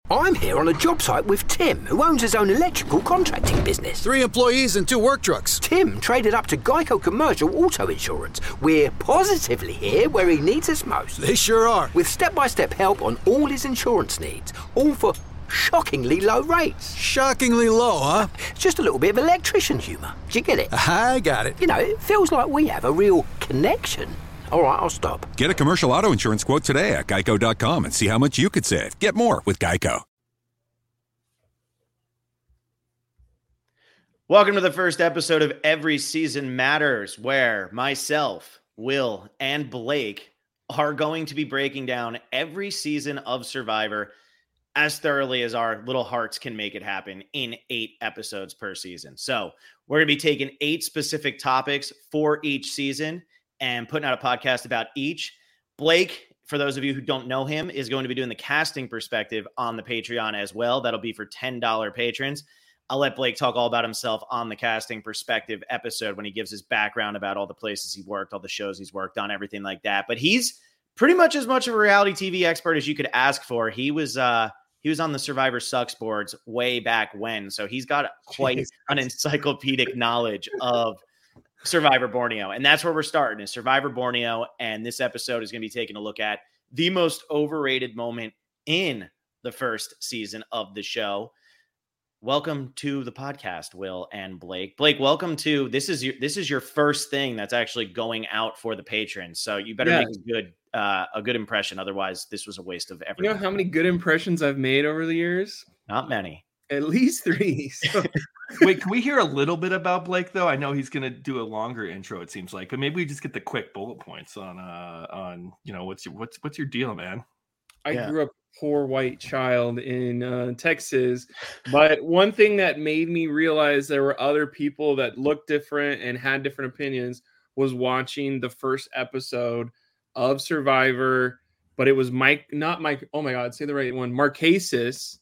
I'm here on a job site with Tim, who owns his own electrical contracting business. 3 employees and 2 work trucks. Tim traded up to Geico Commercial Auto Insurance. We're positively here where he needs us most. They sure are. With step-by-step help on all his insurance needs, all for shockingly low rates. Shockingly low, huh? It's just a little bit of electrician humour. Do you get it? I got it. You know, it feels like we have a real connection. All right, I'll stop. Get a commercial auto insurance quote today at geico.com and see how much you could save. Get more with Geico. Welcome to the first episode of Every Season Matters, where myself, Will, and Blake are going to be breaking down every season of Survivor as thoroughly as our little hearts can make it happen in 8 episodes per season. So we're going to be taking 8 specific topics for each season and putting out a podcast about each. Blake, for those of you who don't know him, is going to be doing the casting perspective on the Patreon as well. That'll be for $10 patrons. I'll let Blake talk all about himself on the casting perspective episode when he gives his background about all the places he worked, all the shows he's worked on, everything like that. But he's pretty much as much of a reality TV expert as you could ask for. He was on the Survivor Sucks boards way back when, so he's got quite an encyclopedic knowledge of Survivor Borneo. And that's where we're starting, is Survivor Borneo. And this episode is going to be taking a look at the most overrated moment in the first season of the show. Welcome to the podcast, Will and Blake. Blake, welcome to this is your first thing that's actually going out for the patrons. So you better make a good impression. Otherwise, this was a waste of everything. You know how many good impressions I've made over the years? Not many. At least 3. So. Wait, can we hear a little bit about Blake though? I know he's going to do a longer intro, it seems like, but maybe we just get the quick bullet points on you know, what's your deal, man? I grew up a poor white child in Texas, but one thing that made me realize there were other people that looked different and had different opinions was watching the first episode of Survivor. But it was not Mike. Oh my God, say the right one. Marquesas.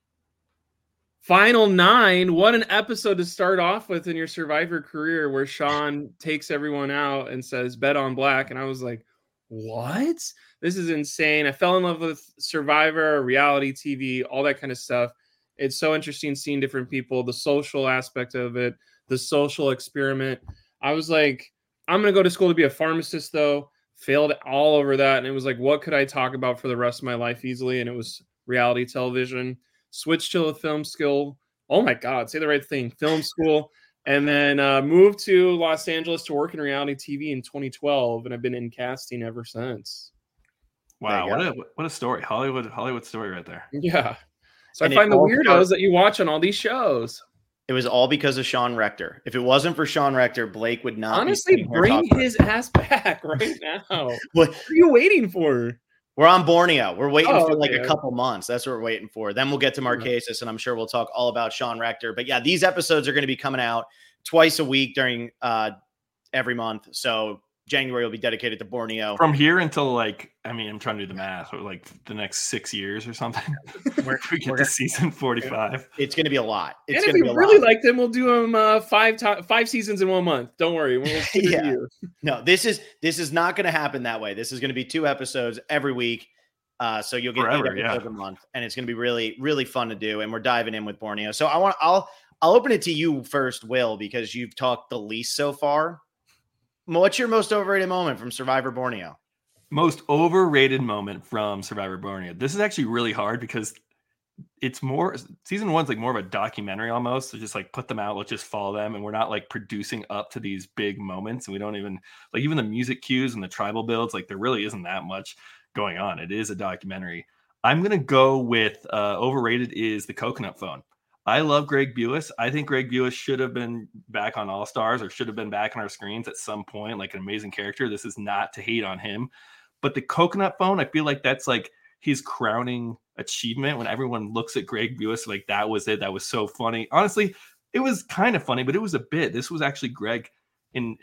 Final 9, what an episode to start off with in your Survivor career, where Sean takes everyone out and says, bet on black. And I was like, what? This is insane. I fell in love with Survivor, reality TV, all that kind of stuff. It's so interesting seeing different people, the social aspect of it, the social experiment. I was like, I'm going to go to school to be a pharmacist, though. Failed all over that. And it was like, what could I talk about for the rest of my life easily? And it was reality television. Switched to a film school. Oh my God, say the right thing. Film school. And then moved to Los Angeles to work in reality TV in 2012. And I've been in casting ever since. Wow, what a story. Hollywood story right there. Yeah. So I find the weirdos that you watch on all these shows. It was all because of Sean Rector. If it wasn't for Sean Rector, Blake would not. Honestly, bring his ass back right now. What are you waiting for? We're on Borneo. We're waiting for like a couple months. That's what we're waiting for. Then we'll get to Marquesas, and I'm sure we'll talk all about Sean Rector. But yeah, these episodes are going to be coming out twice a week during every month. So January will be dedicated to Borneo. From here until I'm trying to do the math, or like the next 6 years or something. we get to season 45. It's going to be a lot. And if we really like them, we'll do them 5 seasons in 1 month. Don't worry. We'll No, this is not going to happen that way. This is going to be 2 episodes every week. So you'll get 8 episodes a month, and it's going to be really, really fun to do. And we're diving in with Borneo. So I'll open it to you first, Will, because you've talked the least so far. What's your most overrated moment from Survivor Borneo? Most overrated moment from Survivor Borneo. This is actually really hard because it's more, season 1's like more of a documentary almost. So just like put them out, let's just follow them. And we're not like producing up to these big moments. And we don't even like even the music cues and the tribal builds, like there really isn't that much going on. It is a documentary. I'm going to go with overrated is the coconut phone. I love Greg Buis. I think Greg Buis should have been back on All Stars or should have been back on our screens at some point, like an amazing character. This is not to hate on him. But the coconut phone, I feel like that's like his crowning achievement when everyone looks at Greg Buis, like that was it. That was so funny. Honestly, it was kind of funny, but it was a bit. This was actually Greg in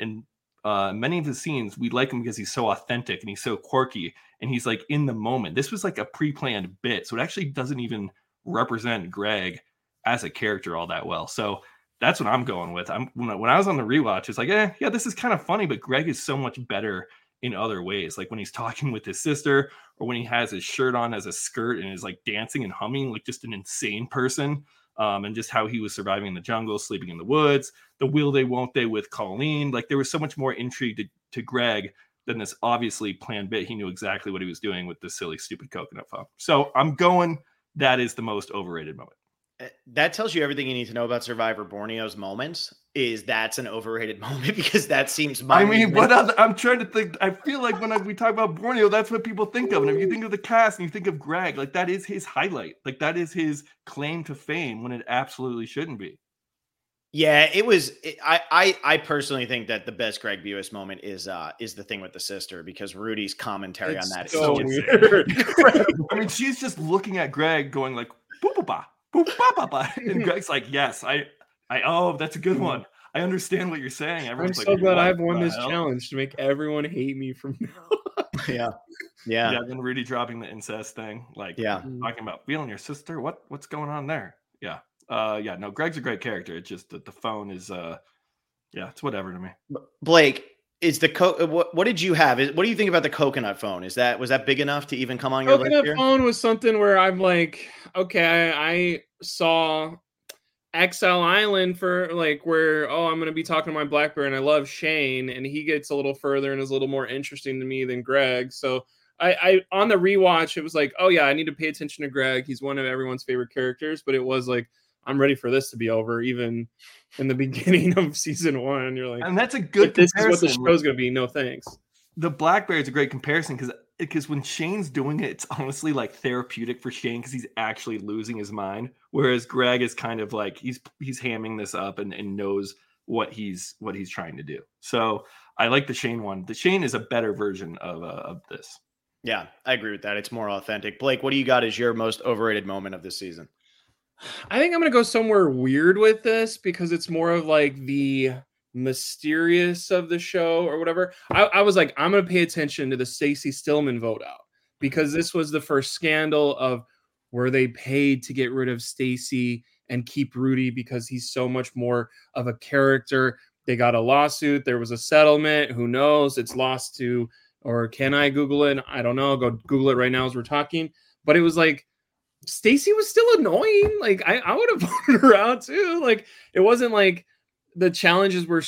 many of his scenes. We like him because he's so authentic and he's so quirky and he's like in the moment. This was like a pre-planned bit. So it actually doesn't even represent Greg as a character all that well. So that's what I'm going with. When I was on the rewatch, it's like, yeah, this is kind of funny, but Greg is so much better in other ways, like when he's talking with his sister, or when he has his shirt on as a skirt and is like dancing and humming like just an insane person. And just how he was surviving in the jungle, sleeping in the woods, the will they, won't they with Colleen. Like there was so much more intrigue to Greg than this obviously planned bit. He knew exactly what he was doing with this silly, stupid coconut phone. So I'm going, that is the most overrated moment. That tells you everything you need to know about Survivor Borneo's moments. Is that's an overrated moment, because that seems. I mean, what other? I'm trying to think. I feel like when we talk about Borneo, that's what people think of. And if you think of the cast and you think of Greg, like that is his highlight. Like that is his claim to fame when it absolutely shouldn't be. Yeah, it was. I personally think that the best Greg Buis moment is the thing with the sister, because Rudy's commentary on that is so weird. I mean, she's just looking at Greg, going like, "Boop boop ba, boop ba ba ba," and Greg's like, "Yes, oh, that's a good one. I understand what you're saying." I'm so glad I've won this challenge to make everyone hate me from now. Yeah. Then Rudy dropping the incest thing, like, talking about feeling your sister. What's going on there? Yeah. No, Greg's a great character. It's just that the phone is, it's whatever to me. Blake, is the what did you have? What do you think about the coconut phone? Was that big enough to even come on your list here? Coconut phone was something where I'm like, okay, I saw Exile Island for like where, I'm going to be talking to my Blackberry and I love Shane, and he gets a little further and is a little more interesting to me than Greg. So I on the rewatch, it was like, oh yeah, I need to pay attention to Greg. He's one of everyone's favorite characters, but it was like, I'm ready for this to be over. Even in the beginning of season 1, you're like, and that's a good this comparison. is what the show's going to be. No thanks. The Blackberry is a great comparison because when Shane's doing it, it's honestly like therapeutic for Shane because he's actually losing his mind. Whereas Greg is kind of like he's hamming this up and knows what he's trying to do. So I like the Shane one. The Shane is a better version of this. Yeah, I agree with that. It's more authentic. Blake, what do you got as your most overrated moment of this season? I think I'm going to go somewhere weird with this because it's more of like the mysterious of the show or whatever. I was like, I'm going to pay attention to the Stacey Stillman vote out because this was the first scandal of were they paid to get rid of Stacey and keep Rudy because he's so much more of a character. They got a lawsuit. There was a settlement. Who knows? It's lost to, or can I Google it? I don't know. Go Google it right now as we're talking. But it was like, Stacey was still annoying. Like I would have voted her out too. Like it wasn't like the challenges were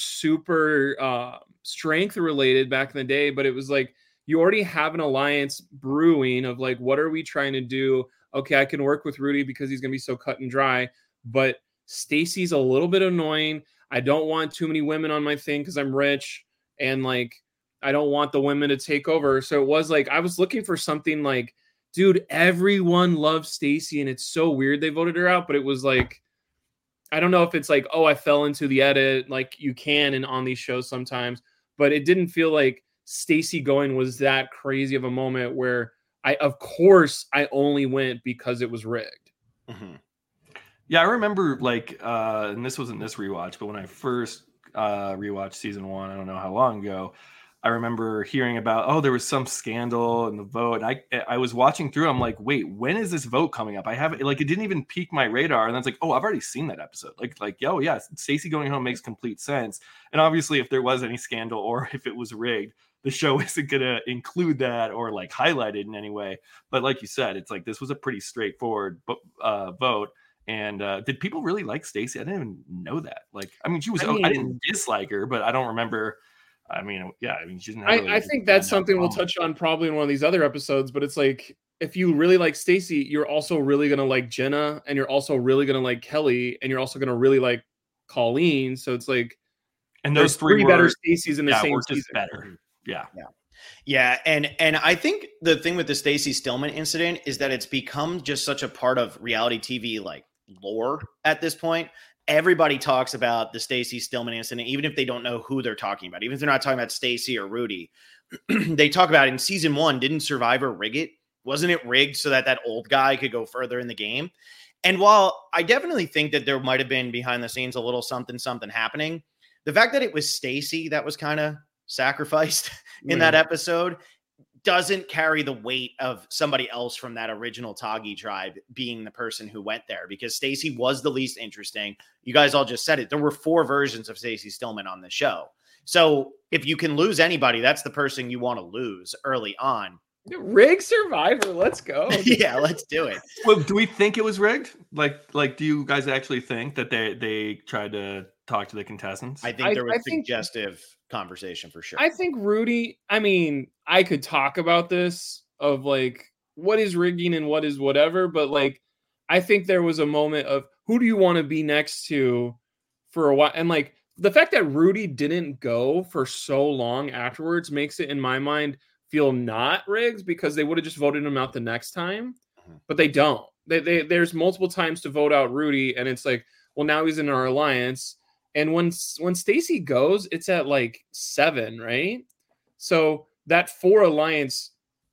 super strength related back in the day, but it was like you already have an alliance brewing of like, what are we trying to do? Okay, I can work with Rudy because he's gonna be so cut and dry, but Stacey's a little bit annoying. I don't want too many women on my thing because I'm rich and like I don't want the women to take over. So it was like I was looking for something like, dude, everyone loves Stacey and it's so weird they voted her out, but it was like, I don't know if it's like, oh, I fell into the edit like you can and on these shows sometimes, but it didn't feel like Stacey going was that crazy of a moment where of course I only went because it was rigged. Mm-hmm. Yeah, I remember like, and this wasn't this rewatch, but when I first rewatched season 1, I don't know how long ago, I remember hearing about, there was some scandal in the vote. And I was watching through. I'm like, wait, when is this vote coming up? I haven't, like, it didn't even pique my radar. And then it's like, I've already seen that episode. Oh yeah, Stacey going home makes complete sense. And obviously if there was any scandal or if it was rigged, the show isn't going to include that or like highlight it in any way. But like you said, it's like, this was a pretty straightforward vote. And did people really like Stacey? I didn't even know that. Like, I mean, I didn't dislike her, but I don't remember. I mean, she didn't. I think that's something we'll touch on probably in one of these other episodes. But it's like if you really like Stacey, you're also really gonna like Jenna, and you're also really gonna like Kelly, and you're also gonna really like Colleen. So it's like, and those three better Stacey's in the same season. Better. Yeah. And I think the thing with the Stacey Stillman incident is that it's become just such a part of reality TV like lore at this point. Everybody talks about the Stacey Stillman incident, even if they don't know who they're talking about, even if they're not talking about Stacey or Rudy. They talk about it in season 1. Didn't Survivor rig it? Wasn't it rigged so that old guy could go further in the game? And while I definitely think that there might have been behind the scenes a little something happening, the fact that it was Stacey that was kind of sacrificed in that episode doesn't carry the weight of somebody else from that original Tagi tribe being the person who went there, because Stacey was the least interesting. You guys all just said it. There were 4 versions of Stacey Stillman on the show. So if you can lose anybody, that's the person you want to lose early on. Rig Survivor, let's go. Yeah, let's do it. Well, do we think it was rigged? Like, do you guys actually think that they tried to talk to the contestants? I think there was suggestive conversation for sure. I think Rudy, I mean, I could talk about this of like what is rigging and what is whatever, but like I think there was a moment of who do you want to be next to for a while, and like the fact that Rudy didn't go for so long afterwards makes it in my mind feel not rigged, because they would have just voted him out the next time, but they don't. There's multiple times to vote out Rudy, and it's like, well, now he's in our alliance, and when Stacy goes, it's at like 7, right? So that 4 alliance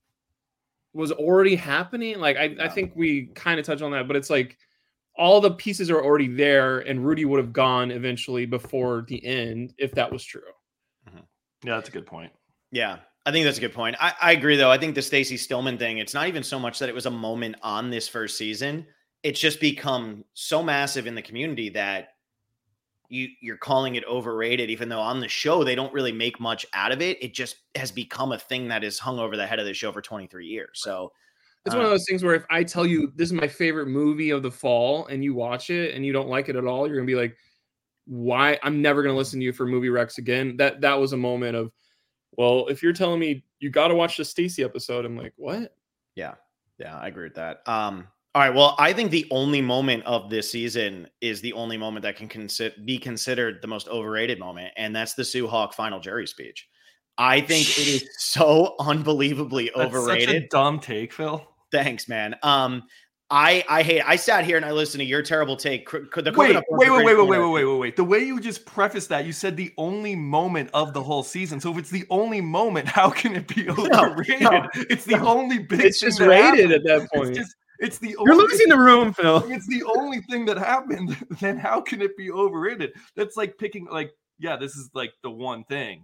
was already happening. Like I think we kind of touched on that, but it's like all the pieces are already there, and Rudy would have gone eventually before the end if that was true. Yeah, that's a good point. Yeah, I think that's a good point. I agree, though. I think the Stacey Stillman thing, it's not even so much that it was a moment on this first season. It's just become so massive in the community that you're calling it overrated, even though on the show they don't really make much out of it. It just has become a thing that is hung over the head of the show for 23 years. So it's one of those things where if I tell you this is my favorite movie of the fall and you watch it and you don't like it at all, you're going to be like, why? I'm never going to listen to you for movie recs again. That was a moment of, well, if you're telling me you got to watch the Stacey episode, I'm like, what? Yeah, I agree with that. All right. Well, I think the only moment of this season is the only moment that can be considered the most overrated moment, and that's the Sue Hawk final jury speech. I think it is so unbelievably overrated. Such a dumb take, Phil. Thanks, man. I sat here and I listened to your terrible take. Wait. The way you just prefaced that, you said the only moment of the whole season. So if it's the only moment, how can it be overrated? It's the only big thing. It's just rated at that point. It's the You're losing the room, Phil. If it's the only thing that happened, then how can it be overrated? That's like picking, like, yeah, this is like the one thing.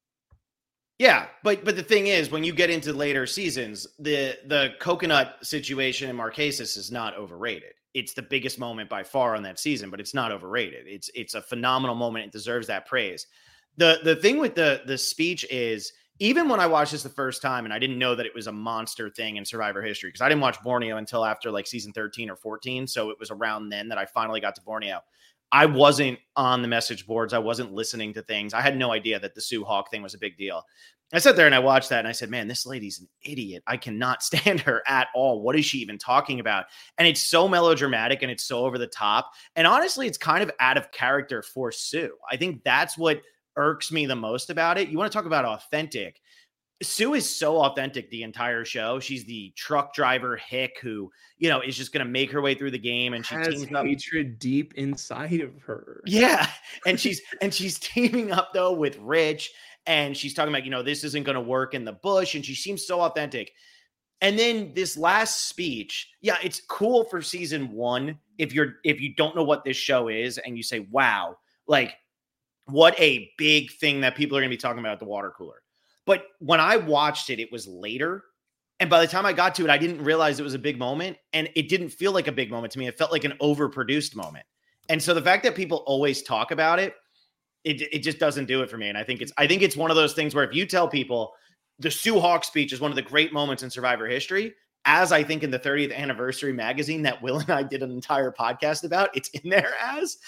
Yeah, but the thing is, when you get into later seasons, the coconut situation in Marquesas is not overrated. It's the biggest moment by far on that season, but it's not overrated. It's a phenomenal moment. It deserves that praise. The thing with the speech is, even when I watched this the first time and I didn't know that it was a monster thing in Survivor history, because I didn't watch Borneo until after like season 13 or 14. So it was around then that I finally got to Borneo. I wasn't on the message boards. I wasn't listening to things. I had no idea that the Sue Hawk thing was a big deal. I sat there and I watched that and I said, man, this lady's an idiot. I cannot stand her at all. What is she even talking about? And it's so melodramatic and it's so over the top. And honestly, it's kind of out of character for Sue. I think that's what irks me the most about it. You want to talk about authentic. Sue is so authentic the entire show. She's the truck driver hick who, is just going to make her way through the game, and she has hatred deep inside of her. Yeah, and she's teaming up though with Rich, and she's talking about, this isn't going to work in the bush, and she seems so authentic. And then this last speech, yeah, it's cool for season 1 if you don't know what this show is and you say, wow, like what a big thing that people are going to be talking about at the water cooler. But when I watched it, it was later. And by the time I got to it, I didn't realize it was a big moment. And it didn't feel like a big moment to me. It felt like an overproduced moment. And so the fact that people always talk about it, it just doesn't do it for me. And I think it's one of those things where if you tell people the Sue Hawk speech is one of the great moments in Survivor history, as I think in the 30th anniversary magazine that Will and I did an entire podcast about, it's in there as,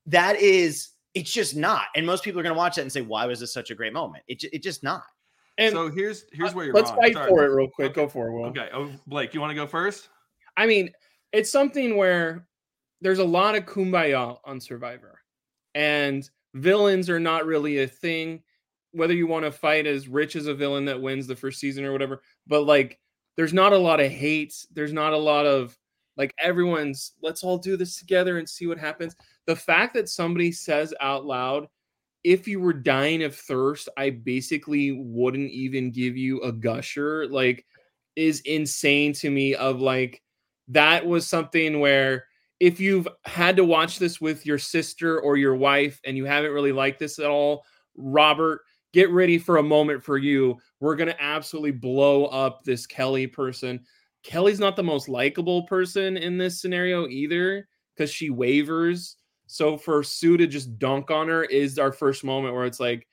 it's just not. And most people are going to watch that and say, why was this such a great moment? It's just not. And so here's where you're let's wrong. Fight for it real quick. Okay. Go for it, Will. Okay. Oh, Blake, you want to go first? I mean, it's something where there's a lot of kumbaya on Survivor, and villains are not really a thing. Whether you want to fight as Rich as a villain that wins the first season or whatever, but like, there's not a lot of hate. There's not a lot of like everyone's let's all do this together and see what happens. The fact that somebody says out loud, if you were dying of thirst, I basically wouldn't even give you a gusher, like, is insane to me. Of like, that was something where if you've had to watch this with your sister or your wife and you haven't really liked this at all, Robert, get ready for a moment for you. We're going to absolutely blow up this Kelly person. Kelly's not the most likable person in this scenario either, because she wavers. So for Sue to just dunk on her is our first moment where it's like,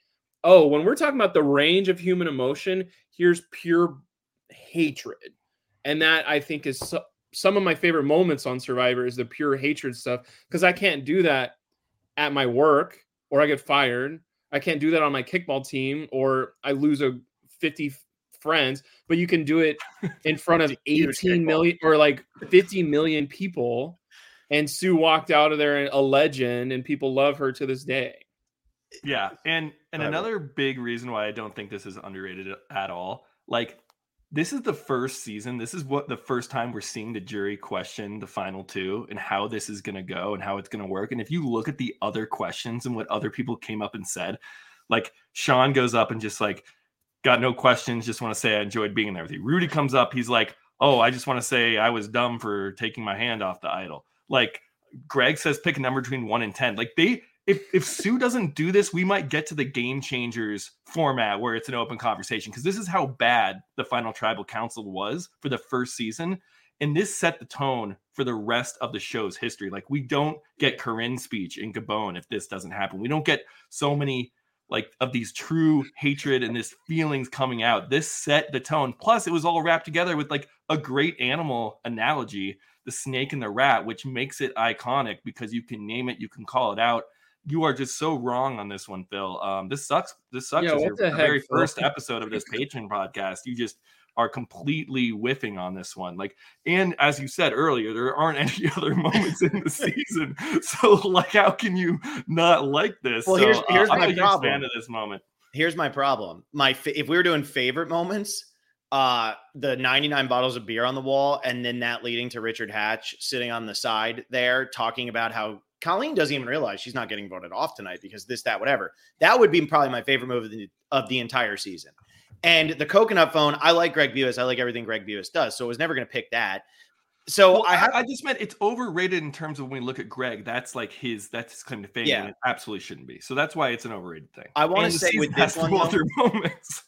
Oh, when we're talking about the range of human emotion, here's pure hatred. And that I think is some of my favorite moments on Survivor is the pure hatred stuff. Because I can't do that at my work or I get fired. I can't do that on my kickball team or I lose 50 friends. But you can do it in front of 18 million or like 50 million people. And Sue walked out of there a legend and people love her to this day. Yeah, and another big reason why I don't think this is underrated at all, like this is the first season. This is the first time we're seeing the jury question the final two and how this is going to go and how it's going to work. And if you look at the other questions and what other people came up and said, like Sean goes up and just like, got no questions, just want to say I enjoyed being there with you. Rudy comes up, he's like, oh, I just want to say I was dumb for taking my hand off the idol. Like Greg says, pick a number between 1 and 10. Like if Sue doesn't do this, we might get to the Game Changers format where it's an open conversation, because this is how bad the final tribal council was for the first season. And this set the tone for the rest of the show's history. Like we don't get Corinne's speech in Gabon if this doesn't happen. We don't get so many like of these true hatred and this feelings coming out. This set the tone. Plus it was all wrapped together with like a great animal analogy, the snake and the rat, which makes it iconic because you can name it, you can call it out. You are just so wrong on this one, Phil. This sucks. This sucks. Yeah, Your very first episode of this Patreon podcast. You just are completely whiffing on this one. Like, and as you said earlier, there aren't any other moments in the season. So, like, how can you not like this? Well, so, here's I'm my a huge problem. fan of this moment. Here's my problem. If we were doing favorite moments, the 99 bottles of beer on the wall, and then that leading to Richard Hatch sitting on the side there talking about how Colleen doesn't even realize she's not getting voted off tonight because this, that, whatever. That would be probably my favorite move of the entire season. And the coconut phone, I like Greg Buis. I like everything Greg Buis does. So I was never going to pick that. So well, I just meant it's overrated in terms of when we look at Greg. That's his claim to fame. Yeah. It absolutely shouldn't be. So that's why it's an overrated thing. I want to say with this one, moments.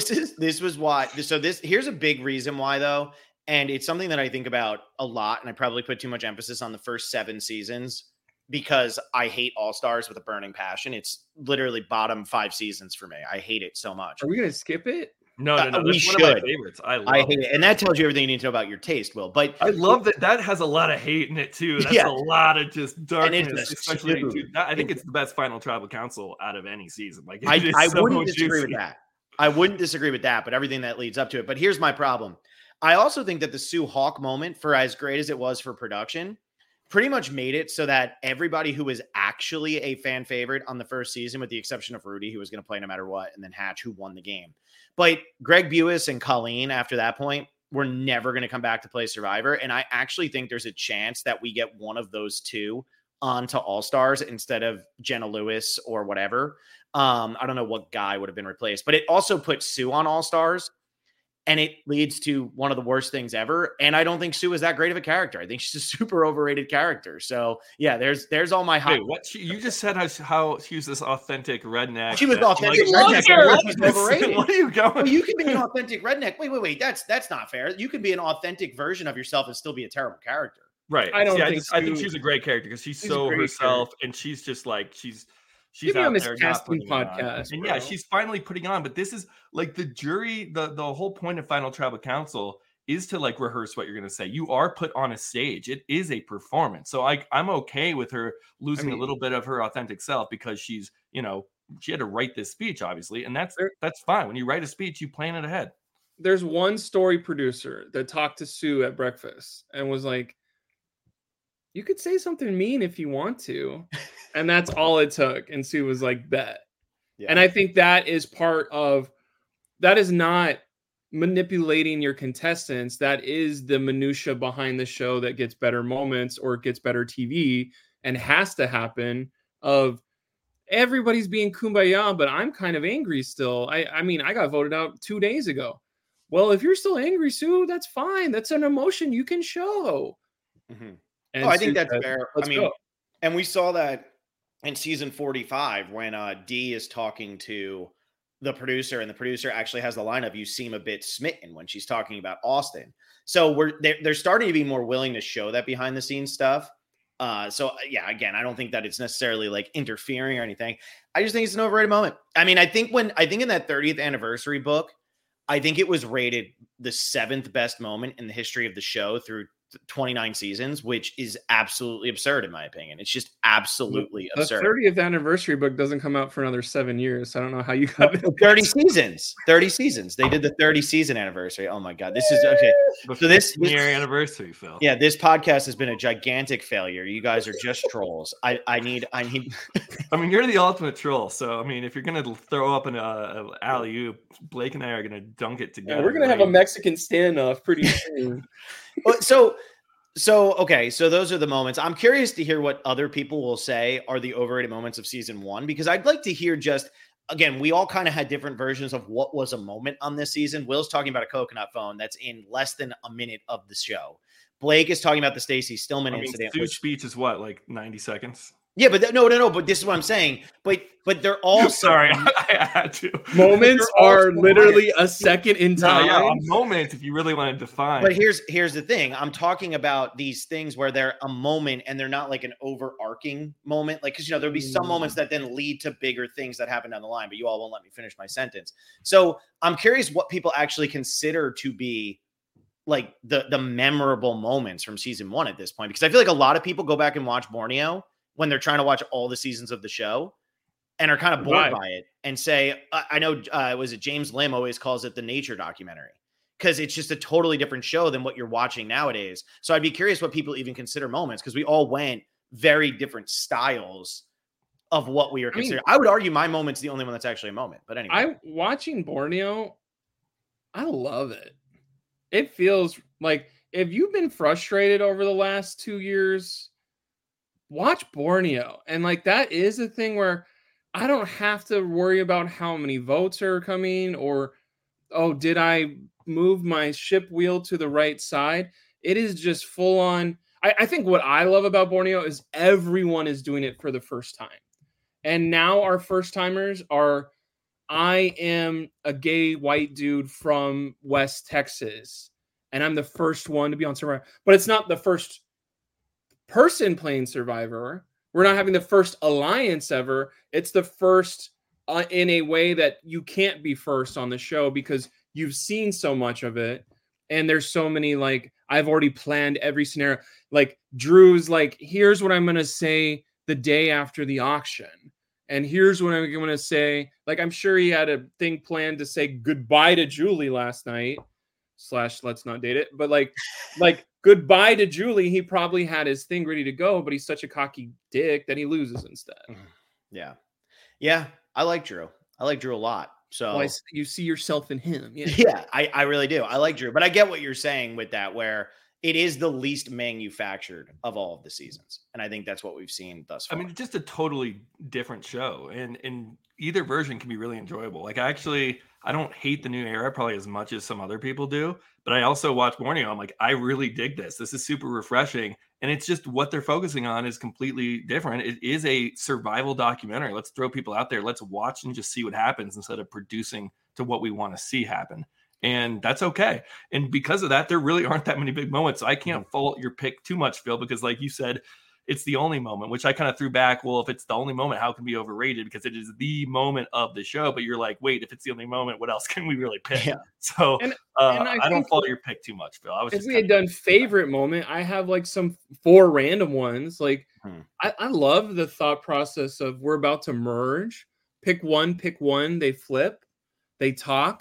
Here's a big reason why though. And it's something that I think about a lot. And I probably put too much emphasis on the first 7 seasons because I hate All Stars with a burning passion. It's literally bottom 5 seasons for me. I hate it so much. Are we going to skip it? No. We That's should. one of my favorites. I hate it. And that tells you everything you need to know about your taste, Will. But I love that has a lot of hate in it too. That's a lot of just darkness. Especially, I think it's the best final tribal council out of any season. Like I wouldn't disagree with that. I wouldn't disagree with that, but everything that leads up to it. But here's my problem. I also think that the Sue Hawk moment, for as great as it was for production, pretty much made it so that everybody who was actually a fan favorite on the first season, with the exception of Rudy, who was going to play no matter what, and then Hatch, who won the game. But Greg Buis and Colleen, after that point, were never going to come back to play Survivor. And I actually think there's a chance that we get one of those two onto All-Stars instead of Jenna Lewis or whatever. I don't know what guy would have been replaced, but it also puts Sue on All-Stars. And it leads to one of the worst things ever. And I don't think Sue is that great of a character. I think she's a super overrated character. So yeah, there's all my hot. Wait, what? You just said how she was this authentic redneck. She was authentic redneck. She's overrated. What are you going? Well, you can be an authentic redneck. Wait. That's not fair. You can be an authentic version of yourself and still be a terrible character. Right. I think she's a great character because she's so herself, and she's just like she's out on this there casting podcast, and yeah, she's finally putting on. But this is like the jury. The whole point of Final Tribal Council is to like rehearse what you're going to say. You are put on a stage. It is a performance. So I'm okay with her losing a little bit of her authentic self because she's she had to write this speech obviously, and that's fine. When you write a speech, you plan it ahead. There's one story producer that talked to Sue at breakfast and was like, you could say something mean if you want to. And that's all it took. And Sue was like, bet. Yeah. And I think that is that is not manipulating your contestants. That is the minutia behind the show that gets better moments or gets better TV and has to happen of everybody's being kumbaya, but I'm kind of angry still. I mean, I got voted out 2 days ago. Well, if you're still angry, Sue, that's fine. That's an emotion you can show. Mm-hmm. I think that's fair. I mean, and we saw that in season 45 when Dee is talking to the producer, and the producer actually has the line of, you seem a bit smitten, when she's talking about Austin. So they're starting to be more willing to show that behind the scenes stuff. Yeah, again, I don't think that it's necessarily like interfering or anything. I just think it's an overrated moment. I mean, I think in that 30th anniversary book, I think it was rated the 7th best moment in the history of the show through 29 seasons, which is absolutely absurd in my opinion. It's just absolutely absurd. The 30th anniversary book doesn't come out for another 7 years. So I don't know how you got it. 30 seasons. 30 seasons. They did the 30 season anniversry. Oh my God. This is okay. So this year anniversary, Phil. Yeah, this podcast has been a gigantic failure. You guys are just trolls. I need I mean, you're the ultimate troll. So I mean, if you're gonna throw up an alley-oop, Blake and I are gonna dunk it together. Yeah, we're gonna have a Mexican standoff pretty soon. So okay, so those are the moments. I'm curious to hear what other people will say are the overrated moments of season 1, because I'd like to hear just, again, we all kind of had different versions of what was a moment on this season. Will's talking about a coconut phone that's in less than a minute of the show. Blake is talking about the Stacey Stillman incident. Sue's speech is what, like 90 seconds? Yeah, but no. But this is what I'm saying. But they're all sorry. I had to. Moments are literally a second in time. No, yeah, a moment, if you really want to define. But here's the thing. I'm talking about these things where they're a moment and they're not like an overarching moment. Like, because there'll be some moments that then lead to bigger things that happen down the line. But you all won't let me finish my sentence. So I'm curious what people actually consider to be like the memorable moments from season 1 at this point, because I feel like a lot of people go back and watch Borneo when they're trying to watch all the seasons of the show and are kind of bored by it and say, I know, was it James Lim always calls it the nature documentary, because it's just a totally different show than what you're watching nowadays. So I'd be curious what people even consider moments, because we all went very different styles of what we are considering. I would argue my moment's the only one that's actually a moment, but anyway. Watching Borneo, I love it. It feels like if you've been frustrated over the last 2 years, watch Borneo. And like, that is a thing where I don't have to worry about how many votes are coming or, oh, did I move my ship wheel to the right side? It is just full on. I think what I love about Borneo is everyone is doing it for the first time. And now our first timers are, I am a gay white dude from West Texas, and I'm the first one to be on Survivor. But it's not the first person playing Survivor. We're not having the first alliance ever. It's the first in a way that you can't be first on the show because you've seen so much of it. And there's so many, like, I've already planned every scenario. Like, Drew's like, here's what I'm going to say the day after the auction. And here's what I'm going to say. Like, I'm sure he had a thing planned to say goodbye to Julie last night. / let's not date it. But like goodbye to Julie. He probably had his thing ready to go, but he's such a cocky dick that he loses instead. Yeah. Yeah. I like Drew. I like Drew a lot. So you see yourself in him. Yeah, I really do. I like Drew, but I get what you're saying with that, where it is the least manufactured of all of the seasons. And I think that's what we've seen thus far. I mean, just a totally different show, and either version can be really enjoyable. Like, I don't hate the new era probably as much as some other people do, but I also watch Borneo. I'm like, I really dig this. This is super refreshing. And it's just what they're focusing on is completely different. It is a survival documentary. Let's throw people out there. Let's watch and just see what happens instead of producing to what we want to see happen. And that's okay. And because of that, there really aren't that many big moments. So I can't fault your pick too much, Phil, because like you said, it's the only moment, which I kind of threw back. Well, if it's the only moment, how can it be overrated? Because it is the moment of the show. But you're like, wait, if it's the only moment, what else can we really pick? Yeah. So and I don't fault your pick too much, Phil. If we had done favorite moment, I have like some 4 random ones. Like I love the thought process of we're about to merge. Pick one. They flip. They talk.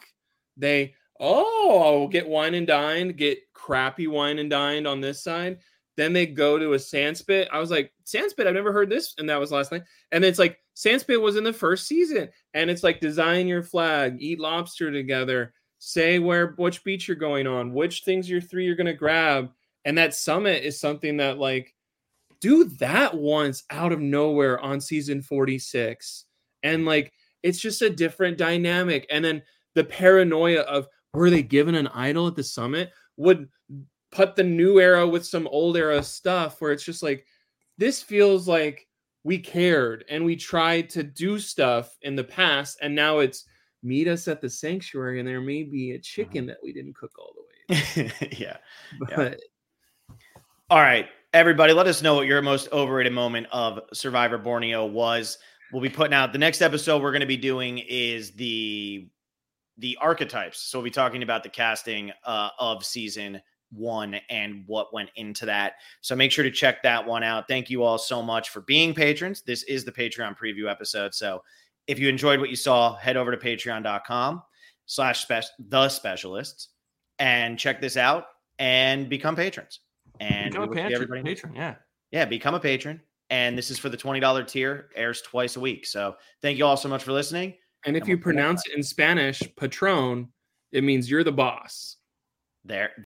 I'll get wine and dined, get crappy wine and dined on this side. Then they go to a Sandspit. I was like, Sandspit, I've never heard this. And that was last night. And it's like, Sandspit was in the first season. And it's like, design your flag, eat lobster together, say which beach you're going on, which things you're going to grab. And that summit is something that, like, do that once out of nowhere on season 46. And like, it's just a different dynamic. And then the paranoia of, were they given an idol at the summit? Would put the new era with some old era stuff where it's just like, this feels like we cared and we tried to do stuff in the past. And now it's meet us at the sanctuary and there may be a chicken that we didn't cook all the way. Yeah. But all right. Everybody, let us know what your most overrated moment of Survivor Borneo was. We'll be putting out the next episode we're going to be doing is the archetypes. So we'll be talking about the casting of season 1 and what went into that. So make sure to check that one out. Thank you all so much for being patrons. This is the Patreon preview episode. So if you enjoyed what you saw, head over to patreon.com/the specialists and check this out and become patrons. And become a patron. Yeah, become a patron. And this is for the $20 tier, airs twice a week. So thank you all so much for listening. And if you pronounce it in Spanish, patron, it means you're the boss. There.